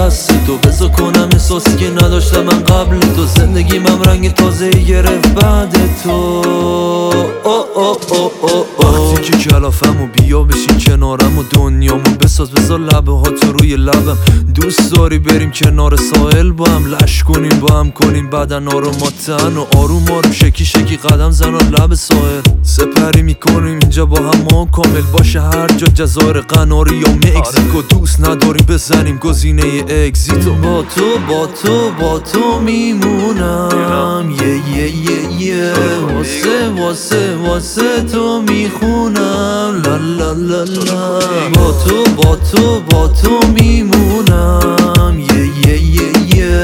دست تو. بذار کنم احساسی که نداشتم من قبل تو. زندگی من رنگ تازه گرفت بعد تو. وقتی که کلافم و بیا بشین کنارم و دنیامو بساز، بذار لبه ها تو روی لبم. دوست داری بریم کنار ساحل با هم، لش کنیم با هم، کنیم بدن ها رو ما تن و آروم آروم شکی شکی قدم زن و لب ساحل. سپری میکنیم اینجا با هم، ما کامل باشه هر جا، جزایر قناری یا مکزیکو. دوست نداری بزنیم گزینه اگزیتو. با تو با تو با تو میمونم، یه واسه تو میخونم، لا لا لا لا. با تو میمونم، یه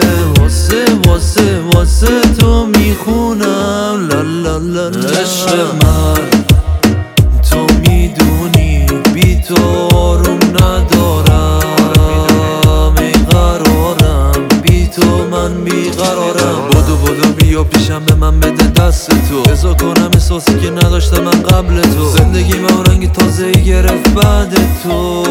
واسه تو میخونم، لا لا لا لا. عشق من تو میدونی بی تو آروم ندارم، ای قرارم بی تو من بیقرارم. بدو بیا پیشم به من بده دست تو. بذار کنم احساسی که نداشتم من قبل تو. زندگی من رنگ تازه گرفت بعد تو.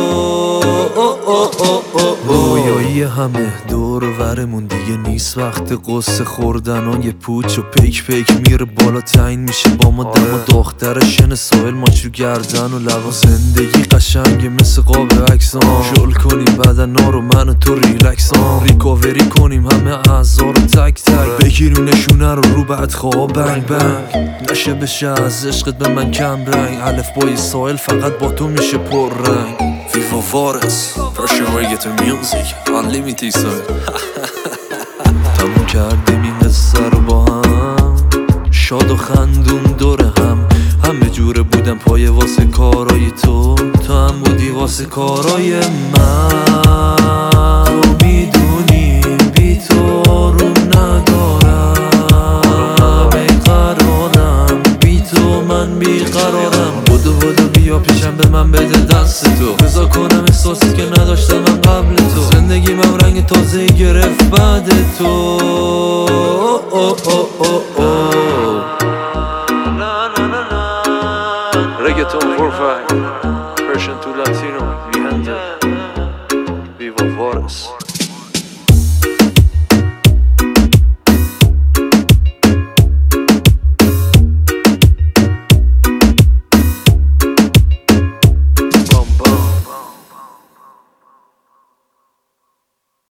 رویایی همه دور ورمون دیگه نیست، وقت قصه خوردن و یه پوچ و پیک میره بالا تعیین میشه با ما دم و دختر شن ساحل ماچو گردن و لبا. زندگی قشنگه مثل قاب عکسان، شل کنیم بدن ها رو من و تو ریلکسان. ریکاوری کنیم همه اعضا رو تک تک، بگیریم نشونه رو بعد خواب بنگ بنگ. نشه بشه از عشقت به من کم رنگ، الف بای ساحل فقط با تو میشه پر رنگ. Viva Vares, Persian reggaeton music, unlimited style. تموم کردیم این قصه رو با هم، شاد و خندون دور هم. همه جوره بودم پای واسه کارای تو، تو هم بودی واسه کارای من. تو میدونی بی تو آروم ندارم، ای قرارم بی تو من بیقرارم. بدو بیا پیشم به من بده دست تو. بذار کنم احساسی که نداشتم من قبل تو. زندگی من رنگ تازه گرفت بعد تو. Reggaeton 4-5 Persian to Latino, Viva Vares.